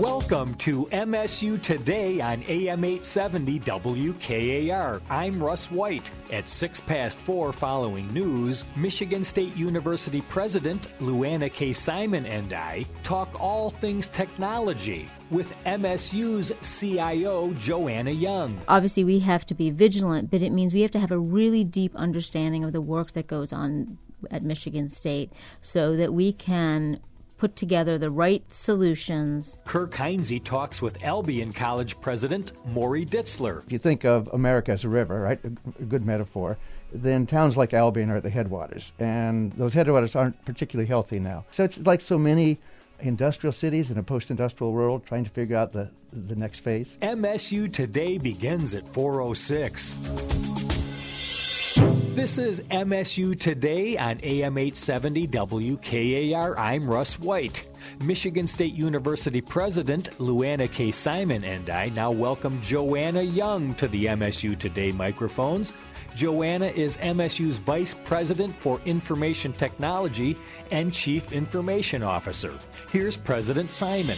Welcome to MSU Today on AM 870 WKAR. I'm Russ White. At 4:06 following news, Michigan State University President Luana K. Simon and I talk all things technology with MSU's CIO Joanna Young. Obviously, we have to be vigilant, but it means we have to have a really deep understanding of the work that goes on at Michigan State so that we can put together the right solutions. Kirk Heinze talks with Albion College President Maury Ditzler. If you think of America as a river, right, a good metaphor, then towns like Albion are at the headwaters, and those headwaters aren't particularly healthy now. So it's like so many industrial cities in a post-industrial world trying to figure out the next phase. MSU Today begins at 4:06. This is MSU Today on AM 870 WKAR. I'm Russ White. Michigan State University President Luana K. Simon and I now welcome Joanna Young to the MSU Today microphones. Joanna is MSU's Vice President for Information Technology and Chief Information Officer. Here's President Simon.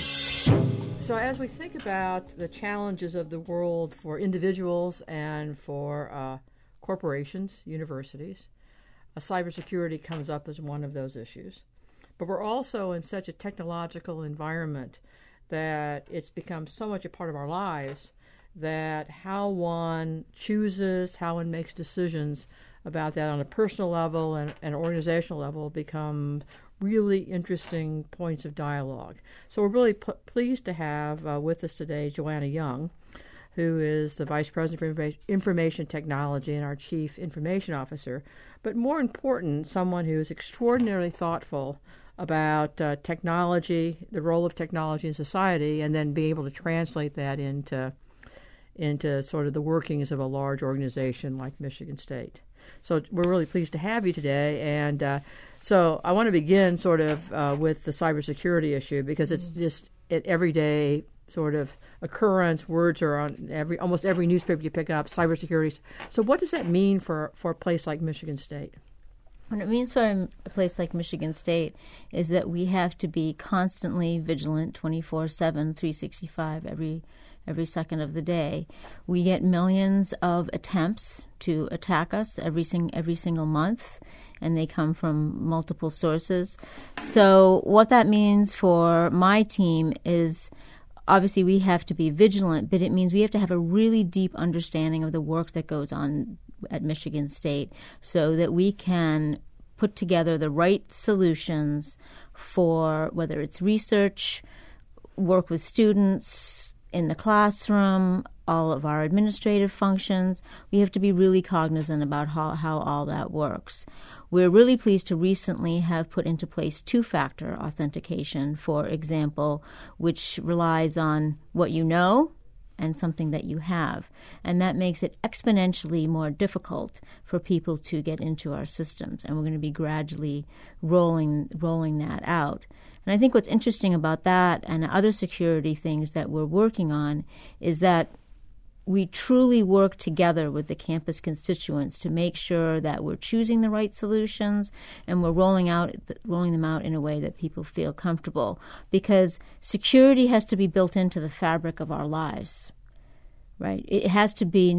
So as we think about the challenges of the world for individuals and for corporations, universities, cybersecurity comes up as one of those issues. But we're also in such a technological environment that it's become so much a part of our lives that how one chooses, how one makes decisions about that on a personal level and an organizational level become really interesting points of dialogue. So we're really pleased to have with us today Joanna Young, who is the Vice President for Information Technology and our Chief Information Officer, but more important, someone who is extraordinarily thoughtful about technology, the role of technology in society, and then be able to translate that into sort of the workings of a large organization like Michigan State. So we're really pleased to have you today, and so I want to begin sort of with the cybersecurity issue because it's just an everyday sort of occurrence. Words are on almost every newspaper you pick up, cybersecurity. So what does that mean for a place like Michigan State? What it means for a place like Michigan State is that we have to be constantly vigilant, 24/7, 365, every second of the day. We get millions of attempts to attack us every single month, and they come from multiple sources. So what that means for my team is obviously we have to be vigilant, but it means we have to have a really deep understanding of the work that goes on at Michigan State so that we can put together the right solutions for whether it's research, work with students in the classroom, all of our administrative functions. We have to be really cognizant about how all that works. We're really pleased to recently have put into place two-factor authentication, for example, which relies on what you know and something that you have. And that makes it exponentially more difficult for people to get into our systems. And we're going to be gradually rolling that out. And I think what's interesting about that and other security things that we're working on is that we truly work together with the campus constituents to make sure that we're choosing the right solutions and we're rolling them out in a way that people feel comfortable. Because security has to be built into the fabric of our lives, right? It has to be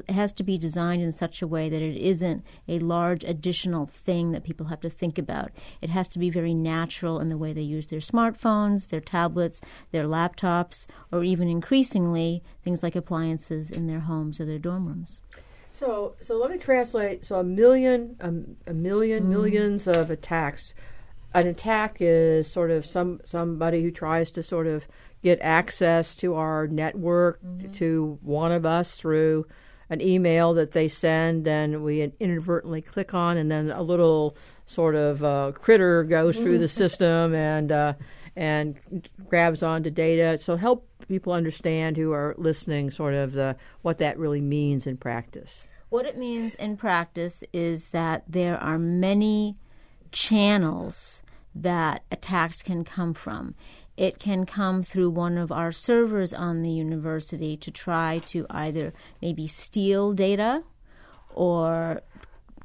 designed in such a way that it isn't a large additional thing that people have to think about. It has to be very natural in the way they use their smartphones, their tablets, their laptops, or even increasingly things like appliances in their homes or their dorm rooms. So let me translate. So millions of attacks. An attack is sort of somebody who tries to sort of get access to our network, to one of us through an email that they send, and we inadvertently click on, and then a little sort of critter goes through the system and grabs onto data. So help people understand who are listening sort of what that really means in practice. What it means in practice is that there are many channels that attacks can come from. It can come through one of our servers on the university to try to either maybe steal data or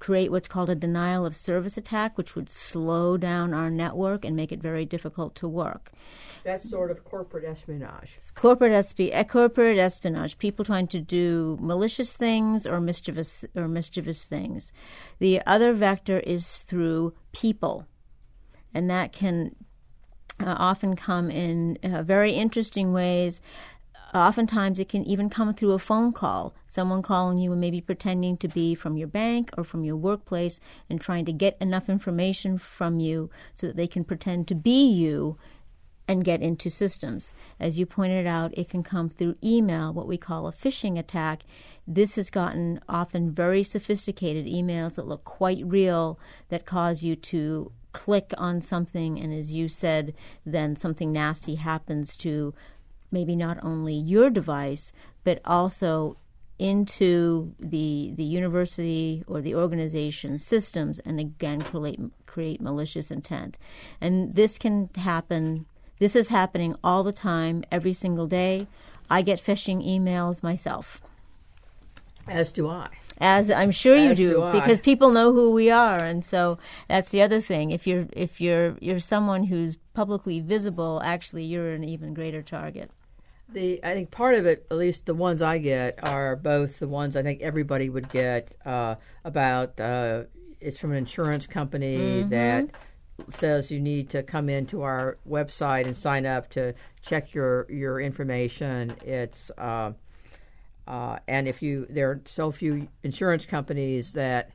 create what's called a denial of service attack, which would slow down our network and make it very difficult to work. That's sort of corporate espionage. It's corporate espionage, people trying to do malicious things or mischievous things. The other vector is through people, and that can often come in very interesting ways. Oftentimes it can even come through a phone call, someone calling you and maybe pretending to be from your bank or from your workplace and trying to get enough information from you so that they can pretend to be you and get into systems. As you pointed out, it can come through email, what we call a phishing attack. This has gotten often very sophisticated emails that look quite real, that cause you to click on something, and as you said, then something nasty happens to maybe not only your device, but also into the university or the organization systems, and again create malicious intent. And this can happen. This is happening all the time, every single day. I get phishing emails myself. As do I. As I'm sure you do, I. because people know who we are, and so that's the other thing. If you're someone who's publicly visible, actually you're an even greater target. I think part of it, at least the ones I get, are both the ones I think everybody would get about. It's from an insurance company that says you need to come into our website and sign up to check your information. It's and there are so few insurance companies that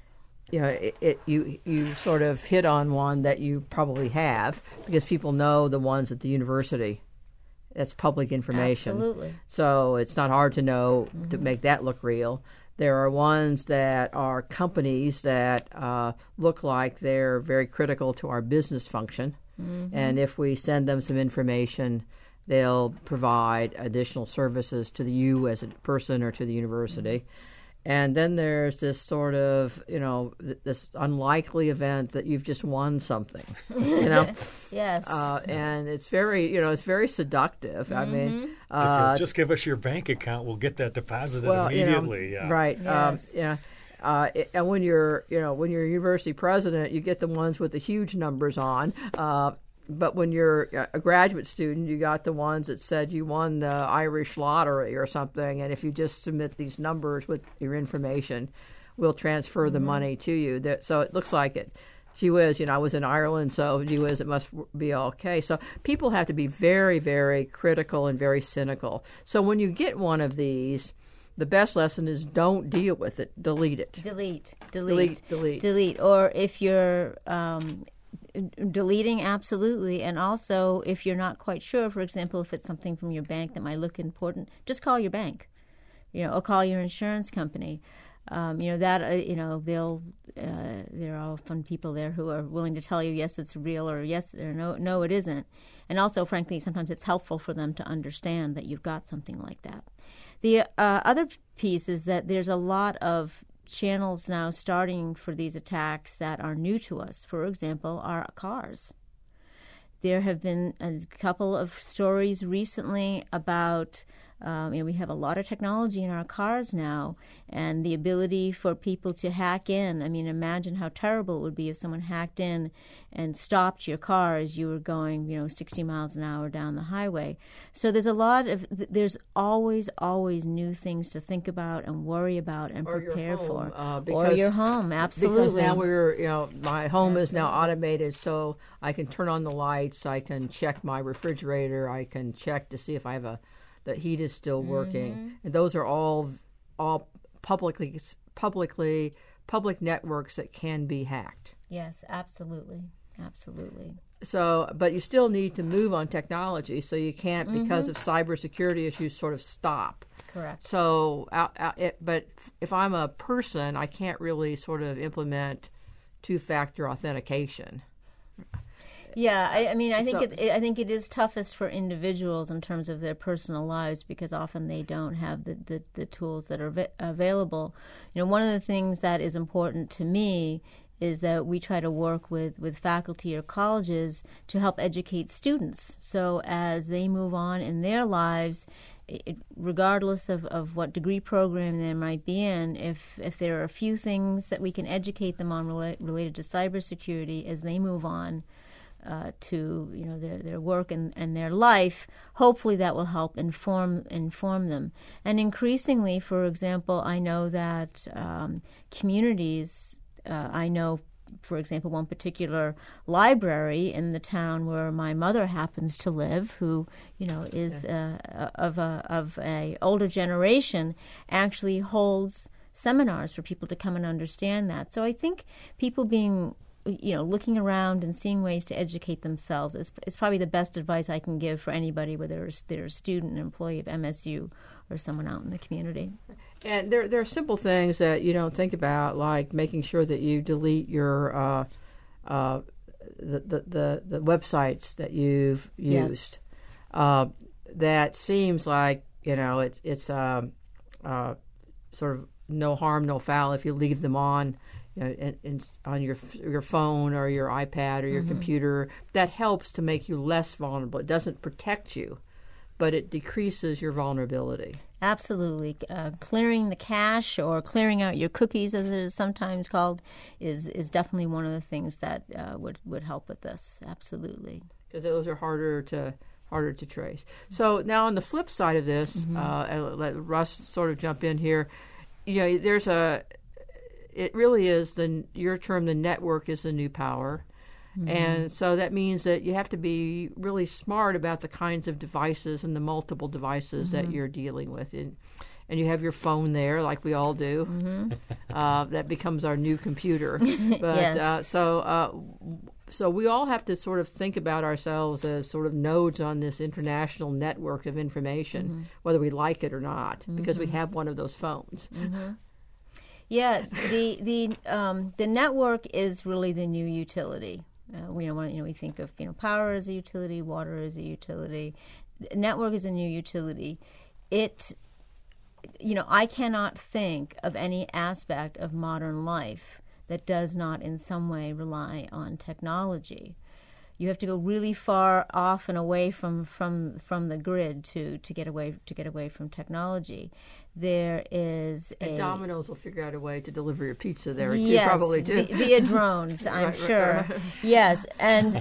you sort of hit on one that you probably have, because people know the ones at the university. That's public information. Absolutely. So it's not hard to know to make that look real. There are ones that are companies that look like they're very critical to our business function. And if we send them some information, they'll provide additional services to you as a person or to the university. And then there's this sort of, this unlikely event that you've just won something, Yes. And it's very, it's very seductive. I mean, if you'll just give us your bank account, we'll get that deposited immediately. Right. Yes. And when you're a university president, you get the ones with the huge numbers on. But when you're a graduate student, you got the ones that said you won the Irish lottery or something, and if you just submit these numbers with your information, we'll transfer the money to you. So it looks like it. Gee whiz, I was in Ireland, so gee whiz, it must be okay. So people have to be very, very critical and very cynical. So when you get one of these, the best lesson is don't deal with it. Delete it. Delete. Or if you're deleting, absolutely. And also, if you're not quite sure, for example, if it's something from your bank that might look important, just call your bank, or call your insurance company. There are often people there who are willing to tell you, yes, it's real, or yes, or no, it isn't. And also, frankly, sometimes it's helpful for them to understand that you've got something like that. The other piece is that there's a lot of channels now starting for these attacks that are new to us. For example, our cars. There have been a couple of stories recently about we have a lot of technology in our cars now, and the ability for people to hack in. I mean, imagine how terrible it would be if someone hacked in and stopped your car as you were going, 60 miles an hour down the highway. So there's always new things to think about and worry about and prepare for. Or your home, absolutely. Because now my home is now automated, so I can turn on the lights, I can check my refrigerator, I can check to see if I have the heat is still working, and those are all public networks that can be hacked. Yes, absolutely. So, but you still need to move on technology, so you can't, because of cybersecurity issues, sort of stop. Correct. So, but if I'm a person, I can't really sort of implement two-factor authentication. Yeah, I think it is toughest for individuals in terms of their personal lives, because often they don't have the tools that are available. One of the things that is important to me is that we try to work with faculty or colleges to help educate students. So as they move on in their lives, regardless of what degree program they might be in, if there are a few things that we can educate them on related to cybersecurity as they move on to their work and their life, hopefully that will help inform them. And increasingly, for example, I know that communities, for example, one particular library in the town where my mother happens to live, who is of a older generation, actually holds seminars for people to come and understand that. So I think people looking around and seeing ways to educate themselves is probably the best advice I can give for anybody, whether they're a student, an employee of MSU, or someone out in the community. And there are simple things that you don't think about, like making sure that you delete your the websites that you've used. Yes. That seems like it's sort of no harm, no foul if you leave them on. On your phone or your iPad or your computer. That helps to make you less vulnerable. It doesn't protect you, but it decreases your vulnerability. Absolutely. Clearing the cache or clearing out your cookies, as it is sometimes called, is definitely one of the things that would help with this. Absolutely. Because those are harder to trace. So now on the flip side of this, I'll let Russ sort of jump in here. It really is your term, the network is the new power. Mm-hmm. And so that means that you have to be really smart about the kinds of devices and the multiple devices that you're dealing with. And you have your phone there, like we all do. Mm-hmm. That becomes our new computer. But, yes. So we all have to sort of think about ourselves as sort of nodes on this international network of information, whether we like it or not, because we have one of those phones. Mm-hmm. Yeah, the network is really the new utility. We think of power as a utility, water as a utility. Network is a new utility. I cannot think of any aspect of modern life that does not in some way rely on technology. You have to go really far off and away from the grid to get away from technology. There is and Domino's will figure out a way to deliver your pizza there too. Yes, probably too. Via drones, I'm sure. Right. Yes, and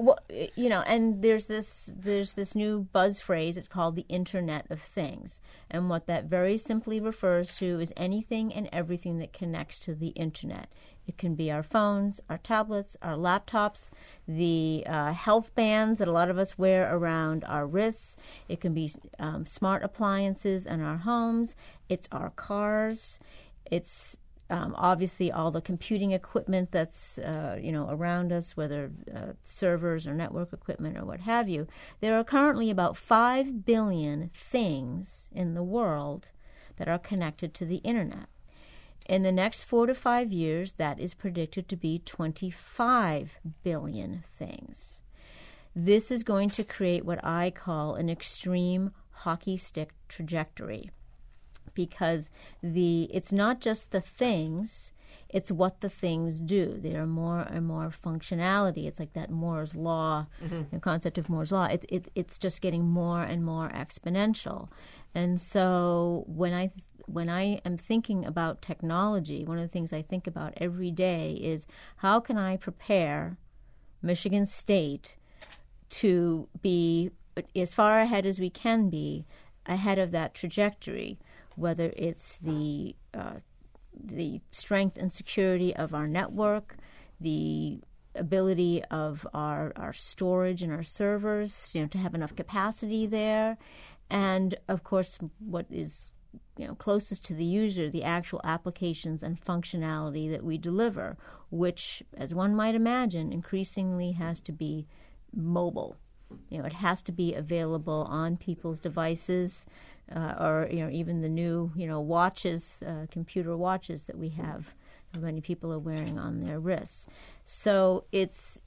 and there's this new buzz phrase. It's called the Internet of Things, and what that very simply refers to is anything and everything that connects to the Internet. It can be our phones, our tablets, our laptops, the health bands that a lot of us wear around our wrists. It can be smart appliances in our homes. It's our cars. It's obviously all the computing equipment that's around us, whether servers or network equipment or what have you. There are currently about 5 billion things in the world that are connected to the Internet. In the next 4 to 5 years, that is predicted to be 25 billion things. This is going to create what I call an extreme hockey stick trajectory, because it's not just the things, it's what the things do. There are more and more functionality. It's like that Moore's Law, the concept of Moore's Law. It's just getting more and more exponential. And so when I am thinking about technology, one of the things I think about every day is how can I prepare Michigan State to be as far ahead as we can be ahead of that trajectory, whether it's the strength and security of our network, the ability of our storage and our servers, to have enough capacity there, and of course what is closest to the user, the actual applications and functionality that we deliver, which, as one might imagine, increasingly has to be mobile. It has to be available on people's devices, or even the new watches, computer watches that we have. Many people are wearing on their wrists. So it's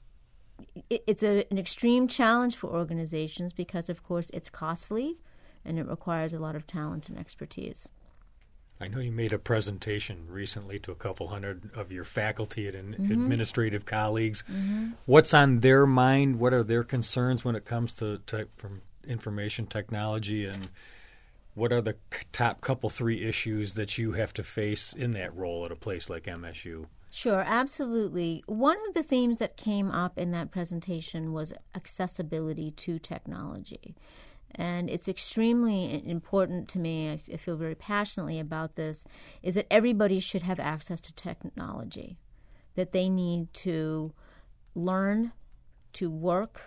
an extreme challenge for organizations because, of course, it's costly and it requires a lot of talent and expertise. I know you made a presentation recently to a couple hundred of your faculty and administrative colleagues. Mm-hmm. What's on their mind? What are their concerns when it comes to from information technology? And What are the top three issues that you have to face in that role at a place like MSU? Sure, absolutely. One of the themes that came up in that presentation was accessibility to technology. And it's extremely important to me, I feel very passionately about this, is that everybody should have access to technology, that they need to learn, to work,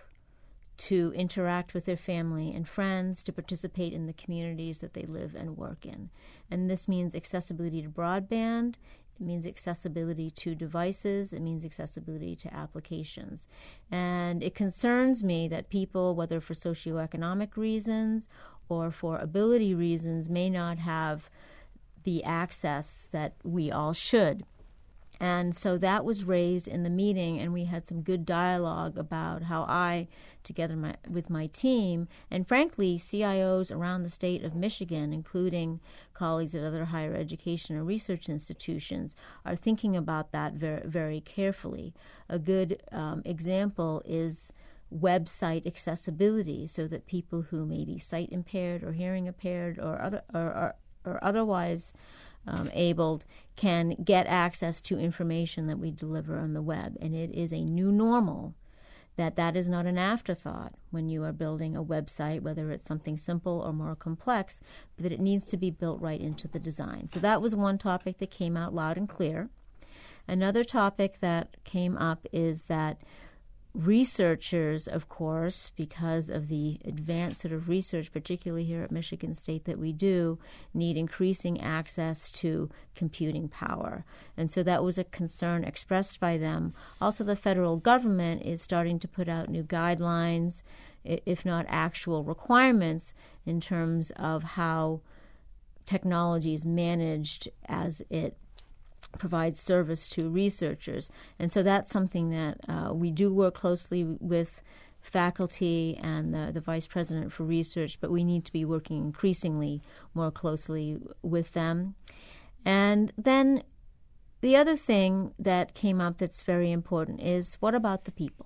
to interact with their family and friends, to participate in the communities that they live and work in. And this means accessibility to broadband. It means accessibility to devices. It means accessibility to applications. And it concerns me that people, whether for socioeconomic reasons or for ability reasons, may not have the access that we all should. And so that was raised in the meeting, and we had some good dialogue about how I, together with my team, and frankly, CIOs around the state of Michigan, including colleagues at other higher education and research institutions, are thinking about that very, very carefully. A good example is website accessibility, so that people who may be sight impaired or hearing impaired or otherwise abled can get access to information that we deliver on the web. And it is a new normal that is not an afterthought when you are building a website, whether it's something simple or more complex, but that it needs to be built right into the design. So that was one topic that came out loud and clear. Another topic that came up is that researchers, of course, because of the advanced sort of research, particularly here at Michigan State, that we do, need increasing access to computing power. And so that was a concern expressed by them. Also, the federal government is starting to put out new guidelines, if not actual requirements, in terms of how technology is managed as it provides service to researchers. And so that's something that we do work closely with faculty and the vice president for research, but we need to be working increasingly more closely with them. And then the other thing that came up that's very important is, what about the people?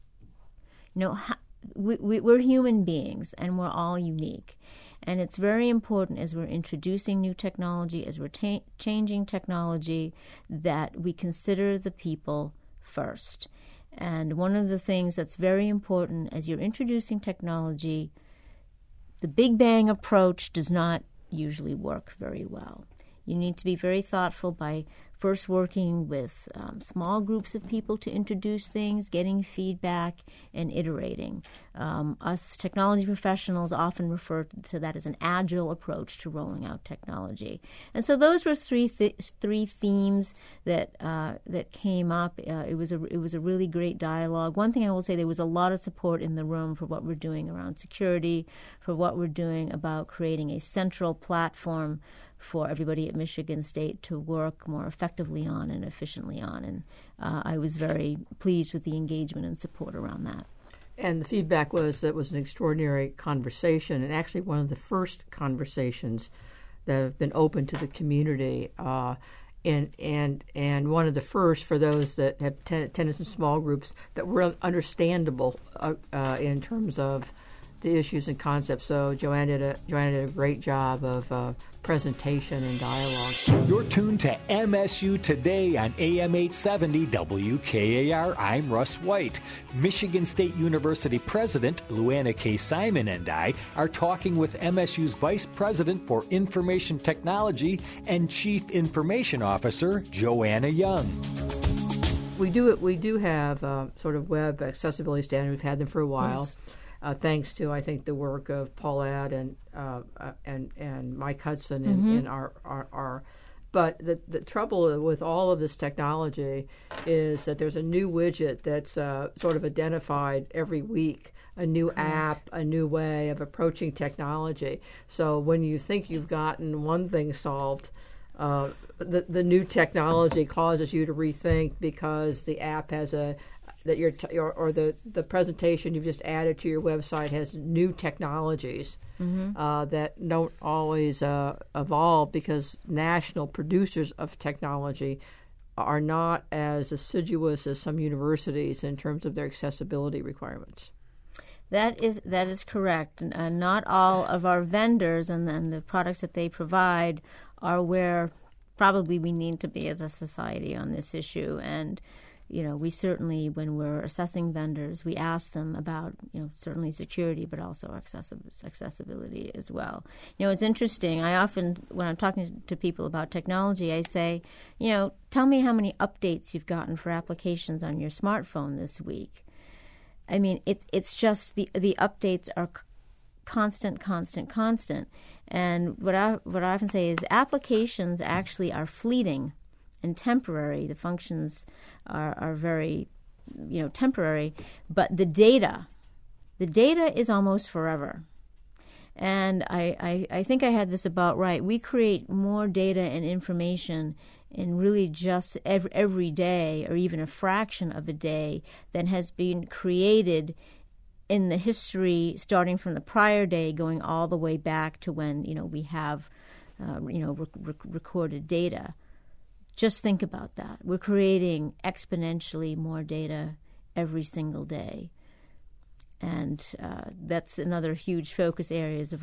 You know, we're human beings, and we're all unique. And it's very important as we're introducing new technology, as we're changing technology, that we consider the people first. And one of the things that's very important as you're introducing technology, the Big Bang approach does not usually work very well. You need to be very thoughtful by first working with small groups of people to introduce things, getting feedback, and iterating. Us technology professionals often refer to that as an agile approach to rolling out technology. And so those were three themes that came up. It was a really great dialogue. One thing I will say, there was a lot of support in the room for what we're doing around security, for what we're doing about creating a central platform for everybody at Michigan State to work more effectively on and efficiently on. And I was very pleased with the engagement and support around that. And the feedback was that it was an extraordinary conversation, and actually one of the first conversations that have been open to the community, and one of the first for those that have attended some small groups that were understandable in terms of the issues and concepts. So Joanna did a great job of presentation and dialogue. You're tuned to MSU Today on AM 870 WKAR. I'm Russ White. Michigan State University President Luana K. Simon and I are talking with MSU's Vice President for Information Technology and Chief Information Officer Joanna Young. We do have sort of web accessibility standards. We've had them for a while. Yes. Thanks to, I think, the work of Paulette and Mike Hudson in our but the trouble with all of this technology is that there's a new widget that's sort of identified every week, a new app, a new way of approaching technology. So when you think you've gotten one thing solved, the new technology causes you to rethink because the app has the presentation you've just added to your website has new technologies that don't always evolve because national producers of technology are not as assiduous as some universities in terms of their accessibility requirements. That is correct. Not all of our vendors and the products that they provide are where probably we need to be as a society on this issue. And we certainly, when we're assessing vendors, we ask them about, certainly security, but also accessibility as well. It's interesting. I often, when I'm talking to people about technology, I say, tell me how many updates you've gotten for applications on your smartphone this week. I mean, it's just the updates are constant. And what I often say is applications actually are fleeting and temporary. The functions are very, temporary, but the data is almost forever. And I think I had this about right. We create more data and information in really just every day, or even a fraction of a day, than has been created in the history, starting from the prior day, going all the way back to when we have recorded data. Just think about that. We're creating exponentially more data every single day, and that's another huge focus area of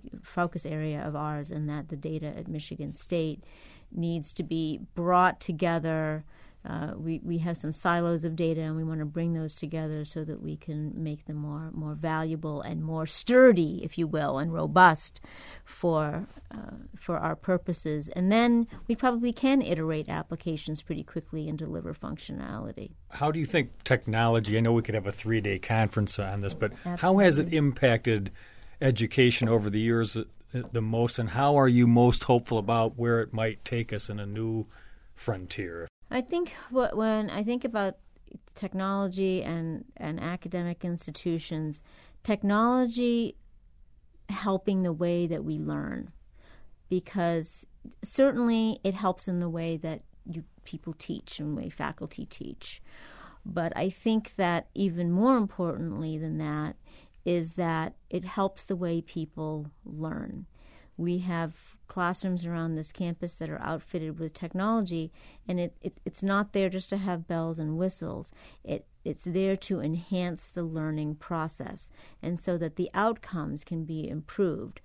ours. In that the data at Michigan State needs to be brought together. We have some silos of data, and we want to bring those together so that we can make them more valuable and more sturdy, if you will, and robust for our purposes. And then we probably can iterate applications pretty quickly and deliver functionality. How do you think technology, I know we could have a 3-day conference on this, but Absolutely. How has it impacted education over the years the most, and how are you most hopeful about where it might take us in a new frontier? I think when I think about technology and academic institutions, technology helping the way that we learn, because certainly it helps in the way that people teach and the way faculty teach. But I think that even more importantly than that is that it helps the way people learn. We have classrooms around this campus that are outfitted with technology, and it's not there just to have bells and whistles. It's there to enhance the learning process, and so that the outcomes can be improved.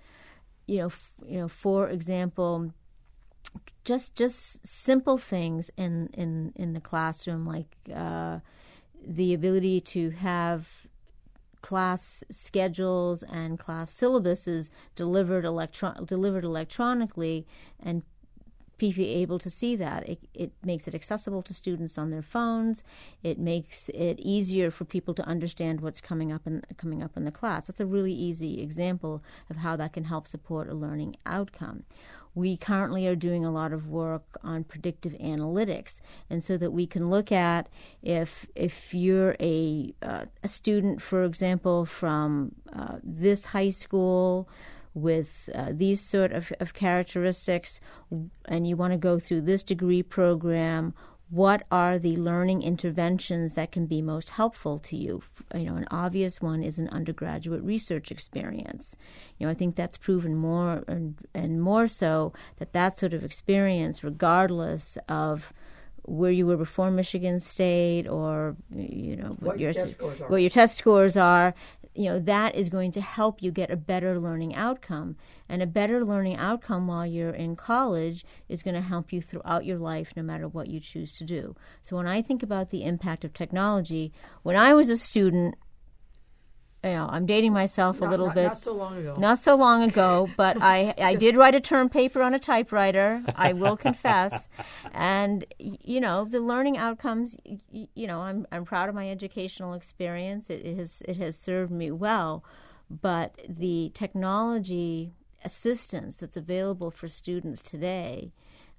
For example, just simple things in the classroom, like the ability to have class schedules and class syllabuses delivered electronically, and be able to see that. It makes it accessible to students on their phones. It makes it easier for people to understand what's coming up in the class. That's a really easy example of how that can help support a learning outcome. We currently are doing a lot of work on predictive analytics, and so that we can look at if you're a student, for example, from this high school with these sort of characteristics, and you want to go through this degree program, what are the learning interventions that can be most helpful to you? An obvious one is an undergraduate research experience. I think that's proven more and more so that sort of experience, regardless of where you were before Michigan State or what your test scores are, that is going to help you get a better learning outcome. And a better learning outcome while you're in college is going to help you throughout your life, no matter what you choose to do. So when I think about the impact of technology, when I was a student, I'm dating myself a little bit. Not so long ago. Not so long ago, but I did write a term paper on a typewriter, I will confess. And, the learning outcomes, I'm proud of my educational experience. It has served me well. But the technology assistance that's available for students today,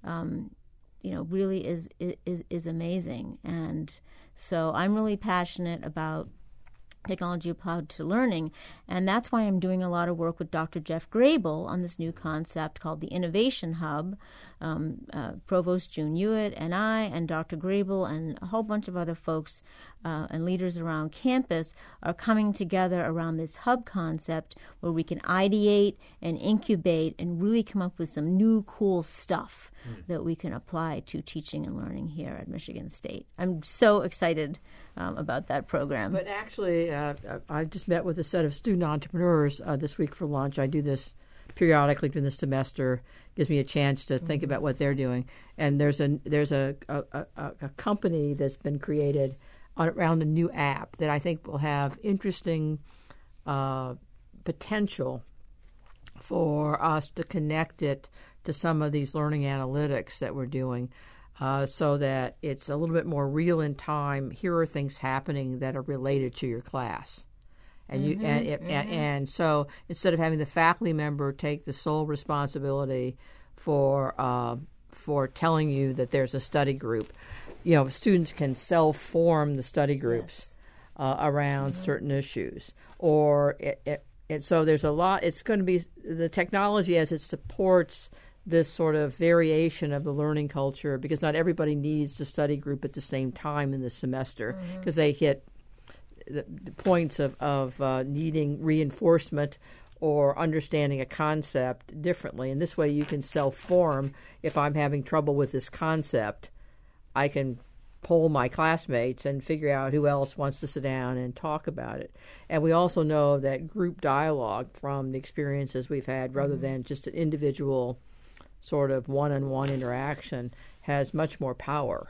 really is amazing. And so I'm really passionate about technology applied to learning, and that's why I'm doing a lot of work with Dr. Jeff Grable on this new concept called the Innovation Hub. Provost June Hewitt and I and Dr. Grable and a whole bunch of other folks and leaders around campus are coming together around this hub concept where we can ideate and incubate and really come up with some new cool stuff that we can apply to teaching and learning here at Michigan State. I'm so excited about that program. But actually, I just met with a set of student entrepreneurs this week for lunch. I do this periodically during the semester. Gives me a chance to think about what they're doing. And there's a company that's been created around a new app that I think will have interesting potential for us to connect it to some of these learning analytics that we're doing, so that it's a little bit more real in time. Here are things happening that are related to your class. And and so instead of having the faculty member take the sole responsibility for telling you that there's a study group, students can self-form the study groups around certain issues. And so there's a lot. It's going to be the technology as it supports this sort of variation of the learning culture, because not everybody needs the study group at the same time in the semester, because they hit the points of needing reinforcement or understanding a concept differently. And this way you can self-form. If I'm having trouble with this concept, I can poll my classmates and figure out who else wants to sit down and talk about it. And we also know that group dialogue from the experiences we've had, rather than just an individual sort of one-on-one interaction, has much more power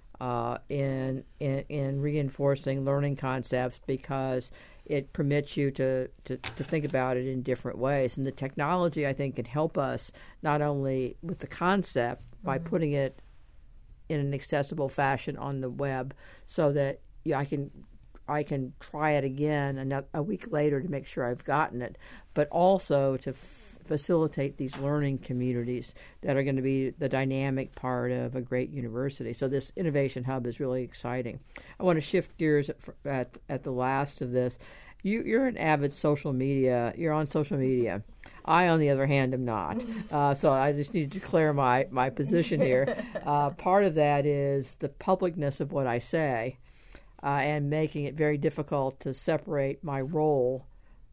in reinforcing learning concepts, because it permits you to think about it in different ways. And the technology, I think, can help us not only with the concept by putting it in an accessible fashion on the web, so that I can try it again a week later to make sure I've gotten it, but also to facilitate these learning communities that are going to be the dynamic part of a great university. So this Innovation Hub is really exciting. I want to shift gears at the last of this. You're an avid social media. You're on social media. I, on the other hand, am not. So I just need to declare my position here. Part of that is the publicness of what I say, and making it very difficult to separate my role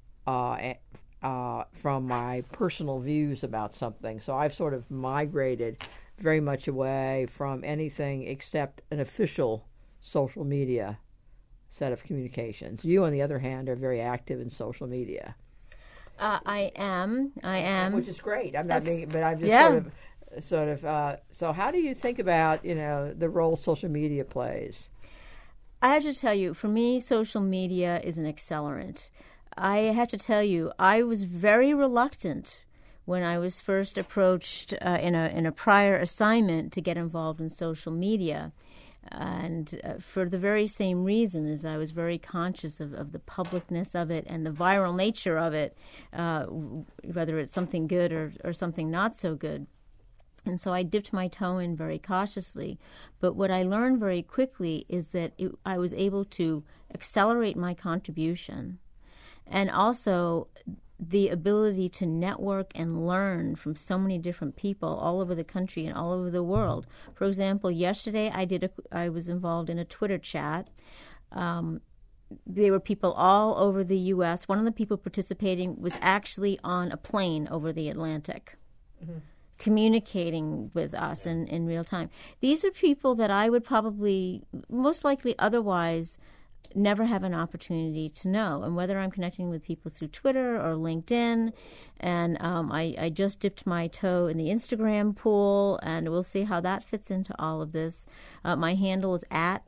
from my personal views about something. So I've sort of migrated very much away from anything except an official social media set of communications. You, on the other hand, are very active in social media. I am. Which is great. I'm not being, but I'm just sort of. So how do you think about the role social media plays? I have to tell you, for me, social media is an accelerant. I have to tell you, I was very reluctant when I was first approached in a prior assignment to get involved in social media. And for the very same reason, as I was very conscious of the publicness of it and the viral nature of it, whether it's something good or something not so good. And so I dipped my toe in very cautiously. But what I learned very quickly is that I was able to accelerate my contribution, and also the ability to network and learn from so many different people all over the country and all over the world. For example, yesterday I was involved in a Twitter chat. There were people all over the U.S. One of the people participating was actually on a plane over the Atlantic, communicating with us in real time. These are people that I would probably, most likely otherwise, never have an opportunity to know. And whether I'm connecting with people through Twitter or LinkedIn, and I just dipped my toe in the Instagram pool, and we'll see how that fits into all of this. My handle is at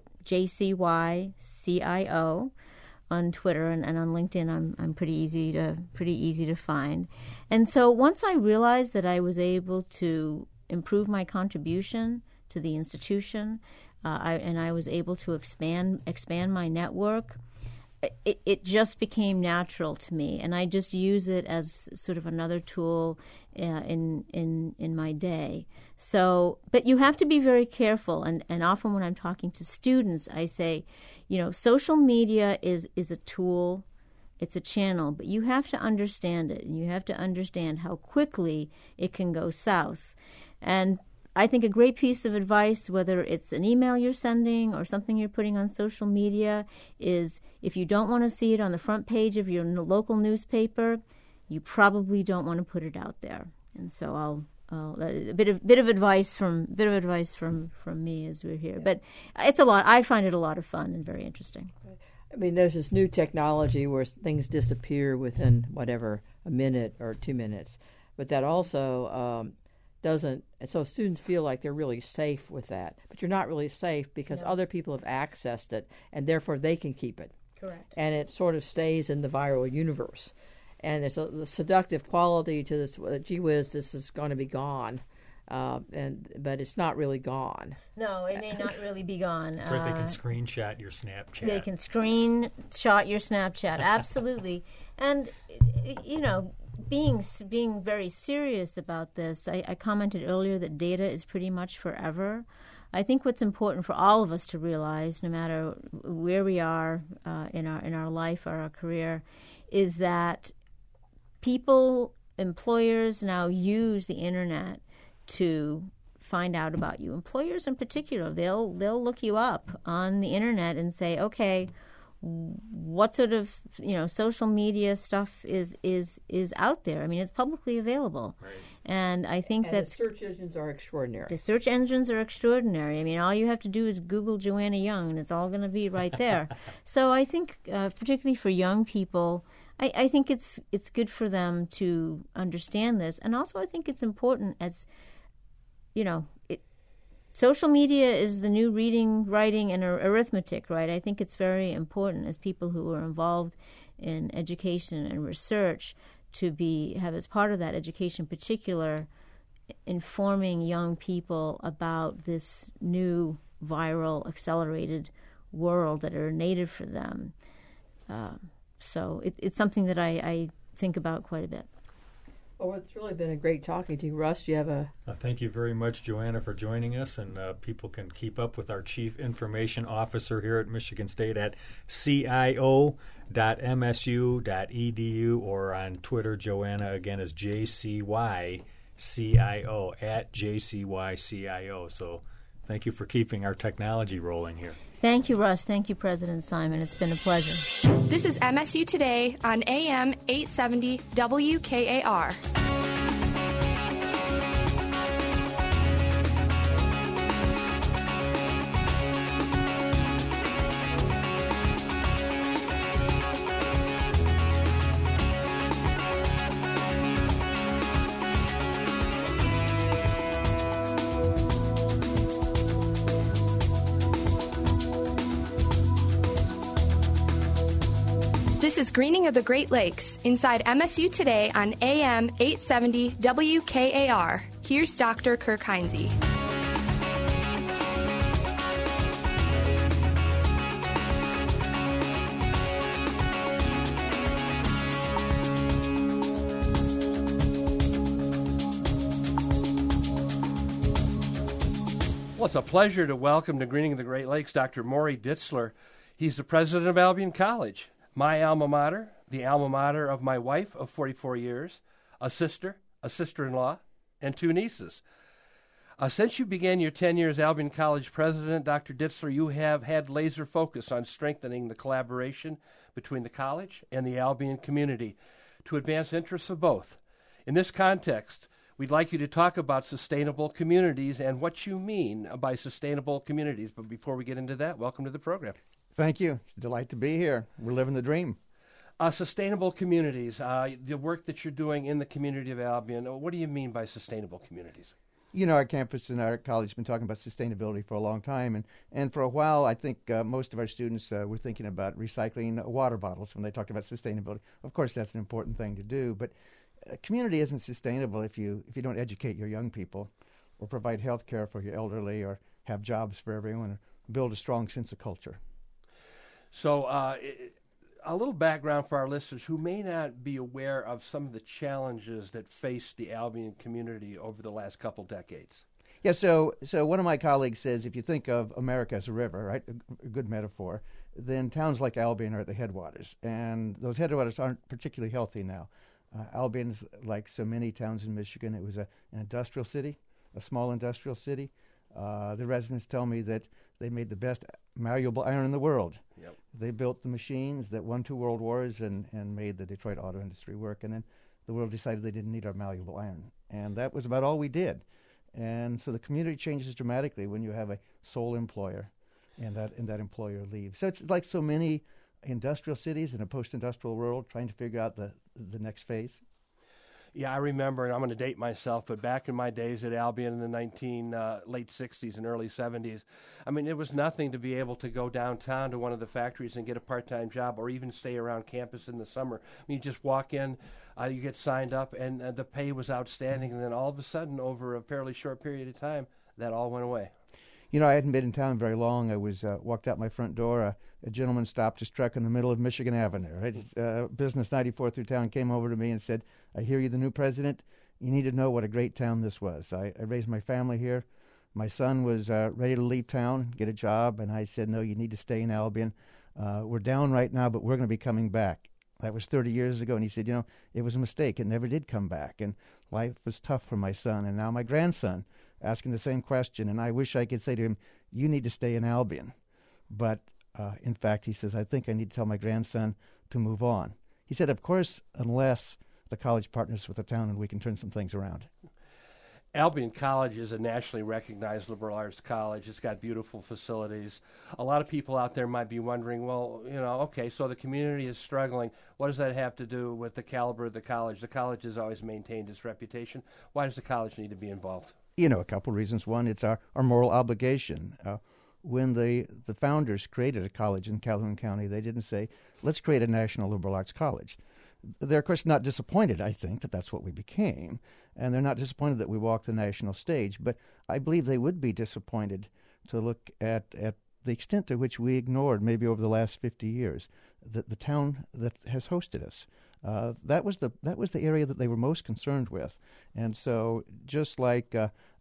JCYCIO on Twitter, and on LinkedIn I'm pretty easy to find. And so once I realized that I was able to improve my contribution to the institution, I was able to expand my network, it just became natural to me, and I just use it as sort of another tool in my day. So, but you have to be very careful, and often when I'm talking to students, I say, social media is a tool, it's a channel, but you have to understand it, and you have to understand how quickly it can go south. And I think a great piece of advice, whether it's an email you're sending or something you're putting on social media, is if you don't want to see it on the front page of your local newspaper, you probably don't want to put it out there. And so well, a bit of advice from me as we're here. But it's a lot. I find it a lot of fun and very interesting. I mean, there's this new technology where things disappear within whatever, a minute or 2 minutes, but that also doesn't. So students feel like they're really safe with that, but you're not really safe because other people have accessed it, and therefore they can keep it. Correct. And it sort of stays in the viral universe. And there's a seductive quality to this. Gee whiz, this is going to be gone, but it's not really gone. No, it may not really be gone. That's right. They can screenshot your Snapchat. They can screenshot your Snapchat. Absolutely. And being very serious about this, I commented earlier that data is pretty much forever. I think what's important for all of us to realize, no matter where we are in our life or our career, is that employers now use the internet to find out about you. Employers in particular, they'll look you up on the internet and say, okay, what sort of social media stuff is out there? I mean, it's publicly available, right. And the search engines are extraordinary. The search engines are extraordinary. I mean, all you have to do is Google Joanna Young, and it's all going to be right there. So I think, particularly for young people, I think it's good for them to understand this, and also I think it's important as social media is the new reading, writing, and arithmetic, right? I think it's very important as people who are involved in education and research to have as part of that education, in particular, informing young people about this new viral, accelerated world that are native for them. So it's something that I think about quite a bit. Well, it's really been a great talking to you, Russ. Do you have Thank you very much, Joanna, for joining us. And people can keep up with our Chief Information Officer here at Michigan State at cio.msu.edu, or on Twitter, Joanna, again, is JCYCIO, at JCYCIO. So thank you for keeping our technology rolling here. Thank you, Russ. Thank you, President Simon. It's been a pleasure. This is MSU Today on AM 870 WKAR. This is Greening of the Great Lakes inside MSU Today on AM 870 WKAR. Here's Dr. Kirk Heinze. Well, it's a pleasure to welcome to Greening of the Great Lakes Dr. Maury Ditzler. He's the president of Albion College, my alma mater, the alma mater of my wife of 44 years, a sister, a sister-in-law, and 2 nieces. Since you began your tenure as Albion College president, Dr. Ditzler, you have had laser focus on strengthening the collaboration between the college and the Albion community to advance interests of both. In this context, we'd like you to talk about sustainable communities and what you mean by sustainable communities. But before we get into that, welcome to the program. Thank you. Delight to be here. We're living the dream. Sustainable communities, the work that you're doing in the community of Albion, what do you mean by sustainable communities? You know, our campus and our college has been talking about sustainability for a long time. And for a while, I think most of our students were thinking about recycling water bottles when they talked about sustainability. Of course, that's an important thing to do. But community isn't sustainable if you don't educate your young people or provide health care for your elderly or have jobs for everyone or build a strong sense of culture. So a little background for our listeners who may not be aware of some of the challenges that faced the Albion community over the last couple decades. Yeah, so one of my colleagues says if you think of America as a river, right, a good metaphor, then towns like Albion are at the headwaters, and those headwaters aren't particularly healthy now. Albion's like so many towns in Michigan. It was an industrial city, a small industrial city. The residents tell me that they made the best malleable iron in the world. They built the machines that won 2 world wars and made the Detroit auto industry work. And then the the world decided they didn't need our malleable iron. And that was about all we did. And so the community changes dramatically when you have a sole employer and that employer leaves. So it's like so many industrial cities in a post-industrial world trying to figure out the next phase. Yeah, I remember, and I'm going to date myself, but back in my days at Albion in the late 60s and early 70s, I mean, it was nothing to be able to go downtown to one of the factories and get a part-time job or even stay around campus in the summer. I mean, you just walk in, you get signed up, and the pay was outstanding, and then all of a sudden, over a fairly short period of time, that all went away. You know, I hadn't been in town very long. I was walked out my front door. A gentleman stopped his truck in the middle of Michigan Avenue. Right? Business 94 through town came over to me and said, "I hear you're the new president. You need to know what a great town this was." I raised my family here. My son was ready to leave town, get a job, and I said, "No, you need to stay in Albion. We're down right now, but we're going to be coming back." That was 30 years ago, and he said, "You know, it was a mistake. It never did come back, and life was tough for my son." And now my grandson asking the same question, and I wish I could say to him, "You need to stay in Albion." But in fact, he says, "I think I need to tell my grandson to move on." He said, "Of course, unless the college partners with the town and we can turn some things around." Albion College is a nationally recognized liberal arts college. It's got beautiful facilities. A lot of people out there might be wondering, well, you know, okay, so the community is struggling. What does that have to do with the caliber of the college? The college has always maintained its reputation. Why does the college need to be involved? You know, a couple reasons. One, it's our moral obligation. When the founders created a college in Calhoun County, they didn't say, let's create a national liberal arts college. They're, of course, not disappointed, I think, that that's what we became. And they're not disappointed that we walked the national stage. But I believe they would be disappointed to look at the extent to which we ignored, maybe over the last 50 years, the town that has hosted us. That was the area that they were most concerned with. And so just like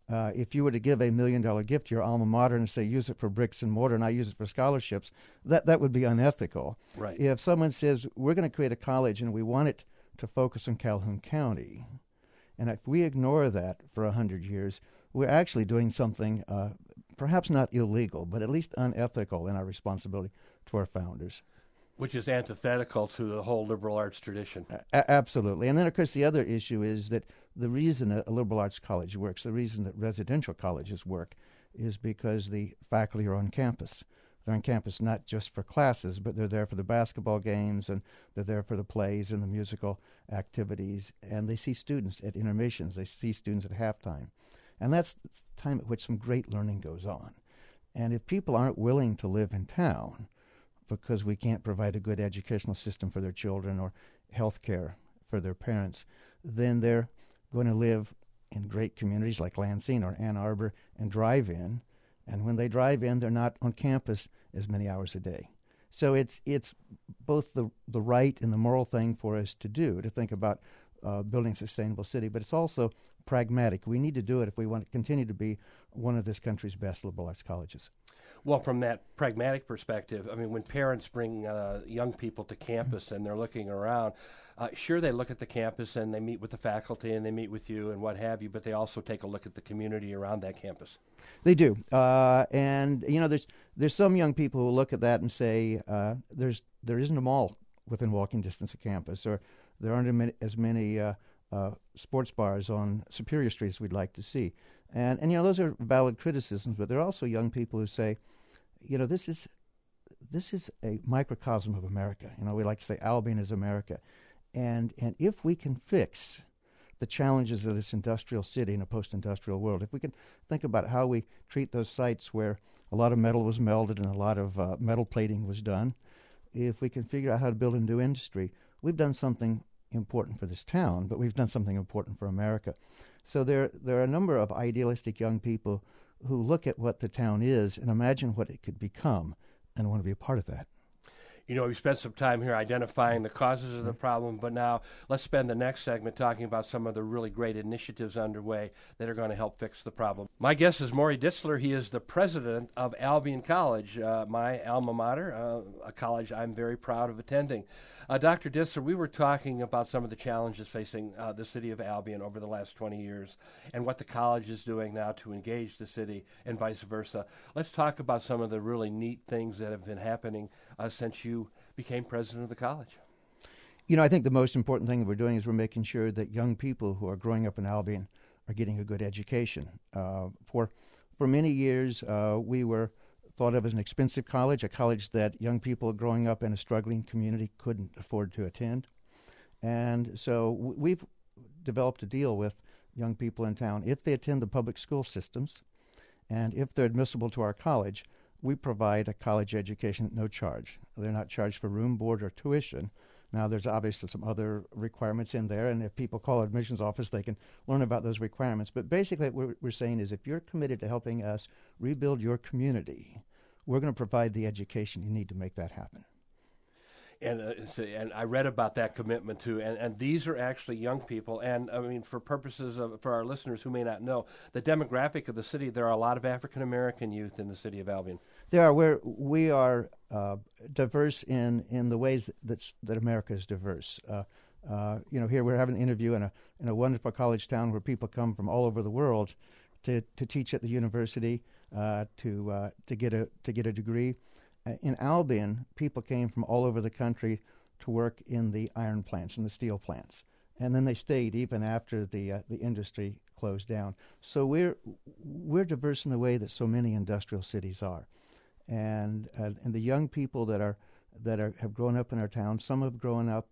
if you were to give $1 million gift to your alma mater and say, use it for bricks and mortar and I use it for scholarships, that would be unethical. Right. If someone says, we're going to create a college and we want it to focus on Calhoun County, and if we ignore that for 100 years, we're actually doing something perhaps not illegal, but at least unethical in our responsibility to our founders. Which is antithetical to the whole liberal arts tradition. Absolutely. And then, of course, the other issue is that the reason a liberal arts college works, the reason that residential colleges work, is because the faculty are on campus. They're on campus not just for classes, but they're there for the basketball games, and they're there for the plays and the musical activities. And they see students at intermissions. They see students at halftime. And that's the time at which some great learning goes on. And if people aren't willing to live in town because we can't provide a good educational system for their children or health care for their parents, then they're going to live in great communities like Lansing or Ann Arbor and drive in. And when they drive in, they're not on campus as many hours a day. So it's both the right and the moral thing for us to do, to think about building a sustainable city, but it's also pragmatic. We need to do it if we want to continue to be one of this country's best liberal arts colleges. Well, from that pragmatic perspective, I mean, when parents bring young people to campus and they're looking around, sure, they look at the campus and they meet with the faculty and they meet with you and what have you, but they also take a look at the community around that campus. They do. And, you know, there's some young people who look at that and say, there isn't a mall within walking distance of campus, or there aren't as many sports bars on Superior Street as we'd like to see. And you know, those are valid criticisms, but there are also young people who say, you know, this is a microcosm of America. You know, we like to say Albion is America. And if we can fix the challenges of this industrial city in a post-industrial world, if we can think about how we treat those sites where a lot of metal was melted and a lot of metal plating was done, if we can figure out how to build a new industry, we've done something important for this town, but we've done something important for America. So there are a number of idealistic young people who look at what the town is and imagine what it could become and want to be a part of that. You know, we spent some time here identifying the causes of the problem, but now let's spend the next segment talking about some of the really great initiatives underway that are going to help fix the problem. My guest is Maury Ditzler. He is the president of Albion College, my alma mater, a college I'm very proud of attending. Dr. Ditzler, we were talking about some of the challenges facing the city of Albion over the last 20 years and what the college is doing now to engage the city and vice versa. Let's talk about some of the really neat things that have been happening since you became president of the college. I think the most important thing that we're doing is we're making sure that young people who are growing up in Albion are getting a good education. For many years, we were thought of as an expensive college, a college that young people growing up in a struggling community couldn't afford to attend. And so we've developed a deal with young people in town. If they attend the public school systems and if they're admissible to our college, we provide a college education at no charge. They're not charged for room, board, or tuition. Now, there's obviously some other requirements in there, and if people call our admissions office, they can learn about those requirements. But basically what we're saying is if you're committed to helping us rebuild your community, we're going to provide the education you need to make that happen. And I read about that commitment too. And these are actually young people. And I mean, for our listeners who may not know, the demographic of the city, there are a lot of African American youth in the city of Albion. There are. We are diverse in the ways that America is diverse. Here we're having an interview in a wonderful college town where people come from all over the world to teach at the university, to get a degree. In Albion, people came from all over the country to work in the iron plants and the steel plants, and then they stayed even after the industry closed down. So we're diverse in the way that so many industrial cities are, and the young people that have grown up in our town, some have grown up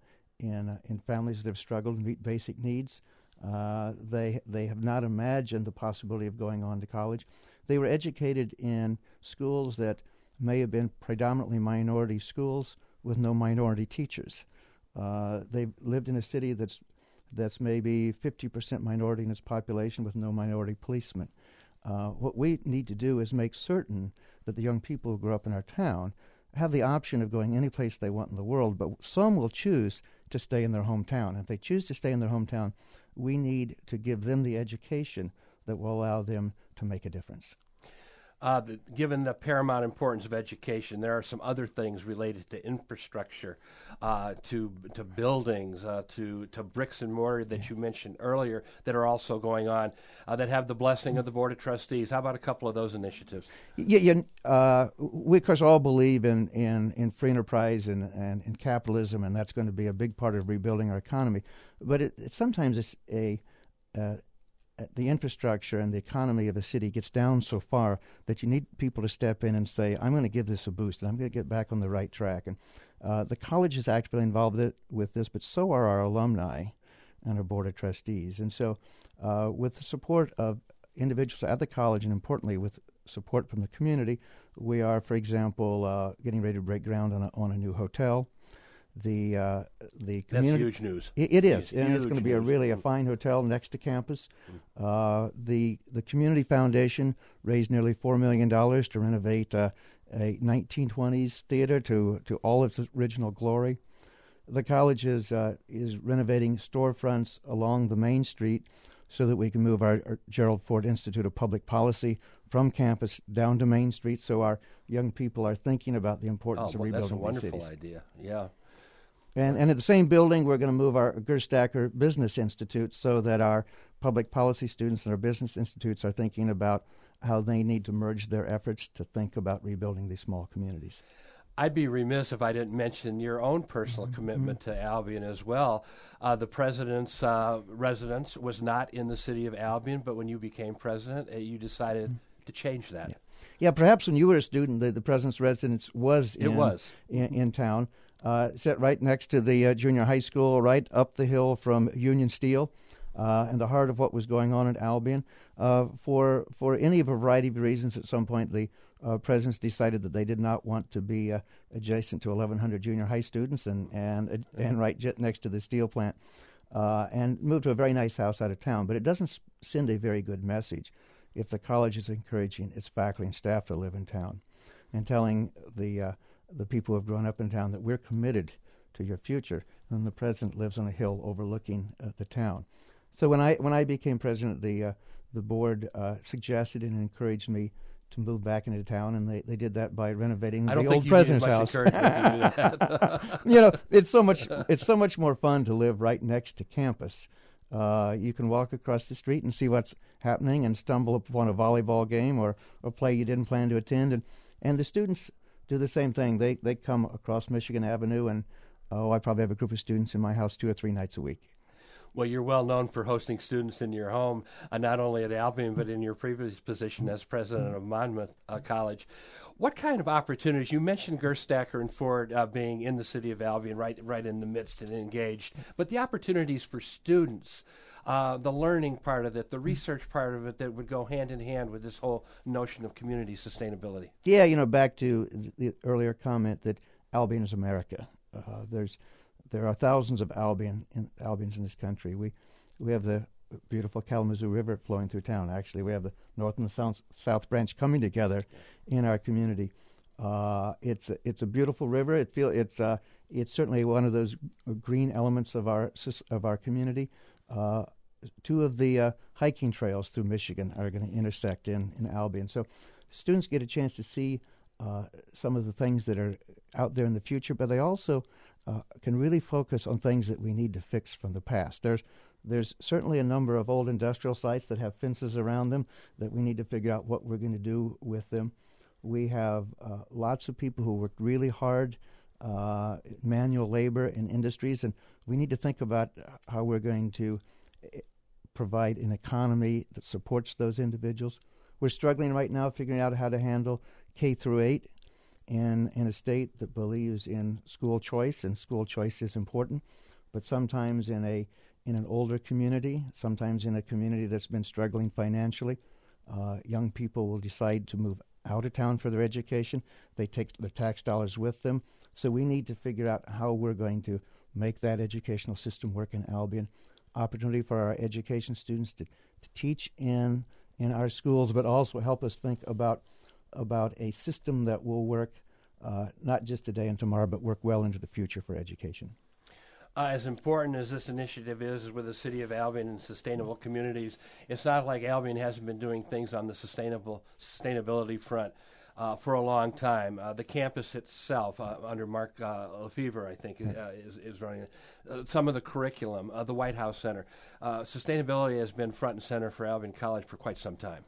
in families that have struggled to meet basic needs. They have not imagined the possibility of going on to college. They were educated in schools that may have been predominantly minority schools with no minority teachers. They've lived in a city that's maybe 50% minority in its population with no minority policemen. What we need to do is make certain that the young people who grow up in our town have the option of going any place they want in the world, but some will choose to stay in their hometown. If they choose to stay in their hometown, we need to give them the education that will allow them to make a difference. Given the paramount importance of education, there are some other things related to infrastructure, to buildings, to bricks and mortar that you mentioned earlier that are also going on that have the blessing of the Board of Trustees. How about a couple of those initiatives? We, of course, all believe in free enterprise and in capitalism, and that's going to be a big part of rebuilding our economy. But sometimes it's the infrastructure and the economy of a city gets down so far that you need people to step in and say, I'm going to give this a boost, and I'm going to get back on the right track. And the college is actively involved with this, but so are our alumni and our Board of Trustees. And so with the support of individuals at the college, and importantly with support from the community, we are, for example, getting ready to break ground on a new hotel. The community, that's huge news. It is, and it's going to be a fine hotel next to campus. The community foundation raised nearly $4 million to renovate a 1920s theater to all its original glory. The college is renovating storefronts along the main street so that we can move our Gerald Ford Institute of Public Policy from campus down to Main Street, so our young people are thinking about the importance of rebuilding these cities. That's a wonderful idea. Yeah. And at the same building, we're going to move our Gerstacker Business Institute so that our public policy students and our business institutes are thinking about how they need to merge their efforts to think about rebuilding these small communities. I'd be remiss if I didn't mention your own personal commitment to Albion as well. The president's residence was not in the city of Albion, but when you became president, you decided to change that. Yeah, perhaps when you were a student, the president's residence was in town. Set right next to the junior high school, right up the hill from Union Steel, in the heart of what was going on in Albion. For any of a variety of reasons, at some point the presidents decided that they did not want to be adjacent to 1,100 junior high students and right next to the steel plant, and moved to a very nice house out of town. But it doesn't send a very good message if the college is encouraging its faculty and staff to live in town and telling the people who have grown up in town that we're committed to your future, and the president lives on a hill overlooking the town. So when I became president, the board suggested and encouraged me to move back into town, and they did that by renovating the old president's house. It's so much more fun to live right next to campus. You can walk across the street and see what's happening and stumble upon a volleyball game or a play you didn't plan to attend, and the students do the same thing. They come across Michigan Avenue, and I probably have a group of students in my house 2 or 3 nights a week. Well, you're well known for hosting students in your home, not only at Albion, but in your previous position as president of Monmouth College. What kind of opportunities? You mentioned Gerstacker and Ford being in the city of Albion, right in the midst and engaged. But the opportunities for students, the learning part of it, the research part of it, that would go hand in hand with this whole notion of community sustainability. Yeah, back to the earlier comment that Albion is America. There are thousands of Albions in this country. We have the beautiful Kalamazoo River flowing through town. Actually, we have the North and the South Branch coming together in our community. It's a beautiful river. It's certainly one of those green elements of our community. 2 of the hiking trails through Michigan are going to intersect in Albion. So students get a chance to see some of the things that are out there in the future, but they also can really focus on things that we need to fix from the past. There's certainly a number of old industrial sites that have fences around them that we need to figure out what we're going to do with them. We have lots of people who work really hard, manual labor in industries, and we need to think about how we're going to provide an economy that supports those individuals. We're struggling right now figuring out how to handle K through 8 in a state that believes in school choice, and school choice is important, but sometimes in an older community, sometimes in a community that's been struggling financially, young people will decide to move out of town for their education. They take their tax dollars with them. So we need to figure out how we're going to make that educational system work in Albion. Opportunity for our education students to teach in our schools, but also help us think about a system that will work not just today and tomorrow, but work well into the future for education. As important as this initiative is with the city of Albion and sustainable communities, it's not like Albion hasn't been doing things on the sustainability front for a long time. The campus itself, under Mark Lefevre, I think, is running it. Some of the curriculum, the White House Center. Sustainability has been front and center for Albion College for quite some time.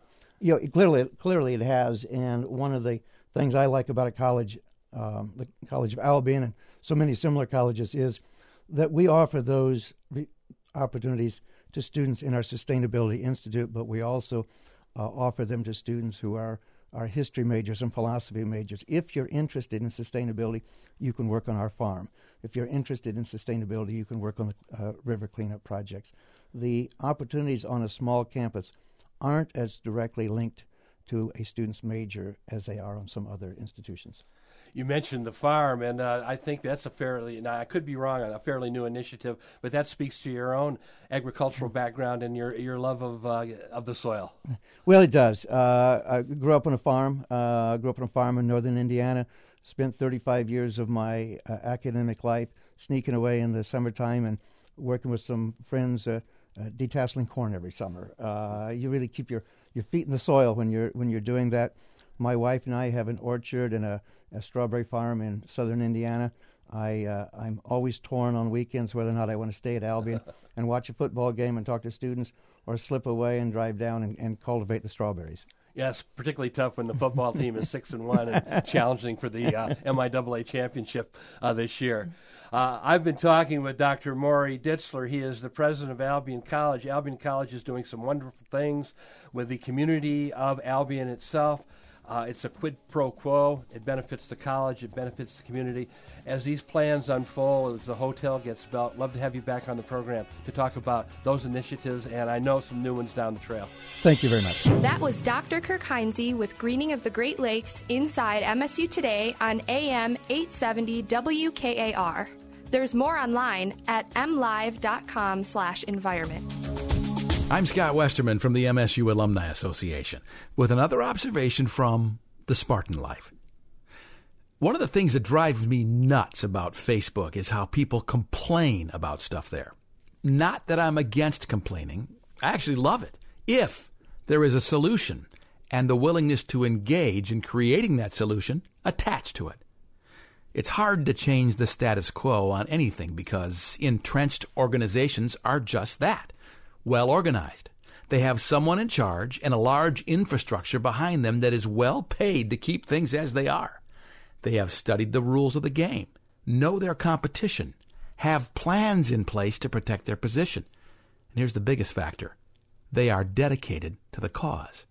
Clearly it has, and one of the things I like about a college, the College of Albion, and so many similar colleges, is that we offer those opportunities to students in our Sustainability Institute, but we also offer them to students who are history majors and philosophy majors. If you're interested in sustainability, you can work on our farm. If you're interested in sustainability, you can work on the river cleanup projects. The opportunities on a small campus aren't as directly linked to a student's major as they are on some other institutions. You mentioned the farm, and I think that's now I could be wrong, a fairly new initiative, but that speaks to your own agricultural background and your love of the soil. Well, it does. I grew up on a farm. In northern Indiana. Spent 35 years of my academic life sneaking away in the summertime and working with some friends, detasseling corn every summer. You really keep your feet in the soil when you're doing that. My wife and I have an orchard and a strawberry farm in southern Indiana. I'm always torn on weekends whether or not I want to stay at Albion and watch a football game and talk to students, or slip away and drive down and cultivate the strawberries. Yes, particularly tough when the football team is 6-1 and challenging for the MIAA championship this year. I've been talking with Dr. Maury Ditzler. He is the president of Albion College. Albion College is doing some wonderful things with the community of Albion itself. It's a quid pro quo. It benefits the college. It benefits the community. As these plans unfold, as the hotel gets built, love to have you back on the program to talk about those initiatives, and I know some new ones down the trail. Thank you very much. That was Dr. Kirk Heinze with Greening of the Great Lakes inside MSU Today on AM 870 WKAR. There's more online at mlive.com/environment. I'm Scott Westerman from the MSU Alumni Association with another observation from the Spartan life. One of the things that drives me nuts about Facebook is how people complain about stuff there. Not that I'm against complaining. I actually love it if there is a solution and the willingness to engage in creating that solution attached to it. It's hard to change the status quo on anything because entrenched organizations are just that. Well organized. They have someone in charge and a large infrastructure behind them that is well paid to keep things as they are. They have studied the rules of the game. know their competition, have plans in place to protect their position. And here's the biggest factor. They are dedicated to the cause.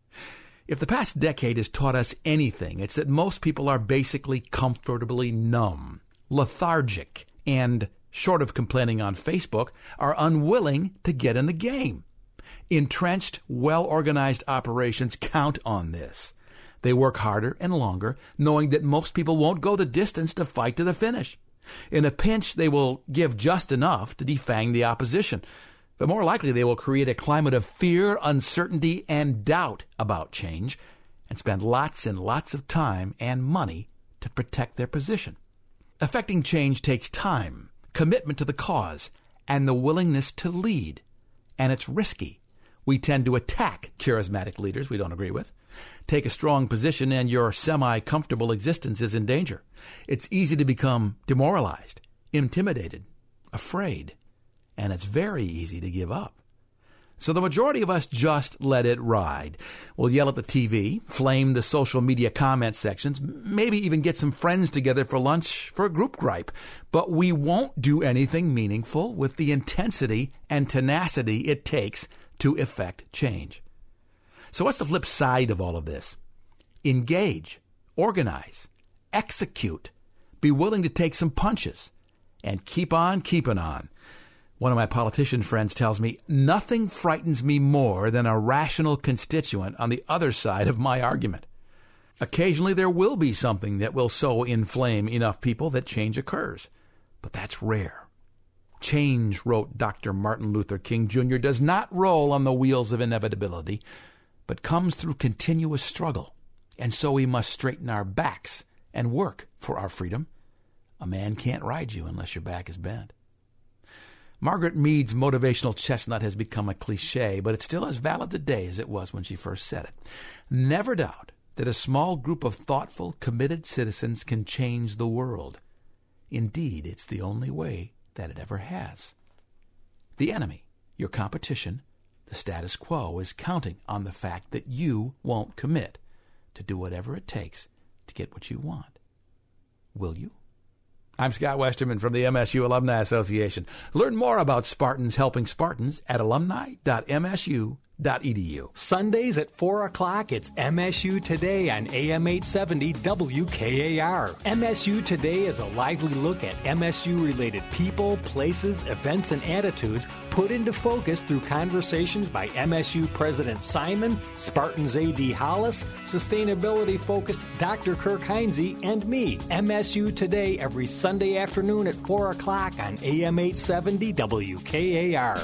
If the past decade has taught us anything, it's that most people are basically comfortably numb, lethargic, and, short of complaining on Facebook, are unwilling to get in the game. Entrenched, well-organized operations count on this. They work harder and longer, knowing that most people won't go the distance to fight to the finish. In a pinch, they will give just enough to defang the opposition. But more likely, they will create a climate of fear, uncertainty, and doubt about change, and spend lots and lots of time and money to protect their position. Effecting change takes time, commitment to the cause, and the willingness to lead. And it's risky. We tend to attack charismatic leaders we don't agree with. Take a strong position and your semi-comfortable existence is in danger. It's easy to become demoralized, intimidated, afraid, and it's very easy to give up. So the majority of us just let it ride. We'll yell at the TV, flame the social media comment sections, maybe even get some friends together for lunch for a group gripe. But we won't do anything meaningful with the intensity and tenacity it takes to effect change. So what's the flip side of all of this? Engage, organize, execute, be willing to take some punches, and keep on keeping on. One of my politician friends tells me, nothing frightens me more than a rational constituent on the other side of my argument. Occasionally there will be something that will so inflame enough people that change occurs, but that's rare. Change, wrote Dr. Martin Luther King Jr., does not roll on the wheels of inevitability, but comes through continuous struggle, and so we must straighten our backs and work for our freedom. A man can't ride you unless your back is bent. Margaret Mead's motivational chestnut has become a cliche, but it's still as valid today as it was when she first said it. Never doubt that a small group of thoughtful, committed citizens can change the world. Indeed, it's the only way that it ever has. The enemy, your competition, the status quo, is counting on the fact that you won't commit to do whatever it takes to get what you want. Will you? I'm Scott Westerman from the MSU Alumni Association. Learn more about Spartans helping Spartans at alumni.msu.edu. Sundays at 4 o'clock, it's MSU Today on AM 870 WKAR. MSU Today is a lively look at MSU-related people, places, events, and attitudes put into focus through conversations by MSU President Simon, Spartans A.D. Hollis, sustainability-focused Dr. Kirk Heinze, and me. MSU Today every Sunday afternoon at 4 o'clock on AM 870 WKAR.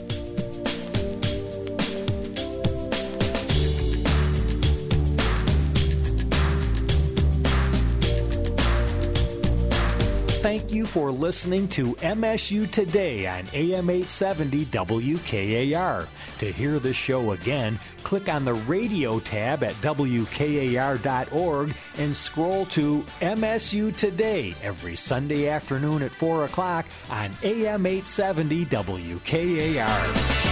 Thank you for listening to MSU Today on AM 870 WKAR. To hear the show again, click on the radio tab at WKAR.org and scroll to MSU Today every Sunday afternoon at 4 o'clock on AM 870 WKAR.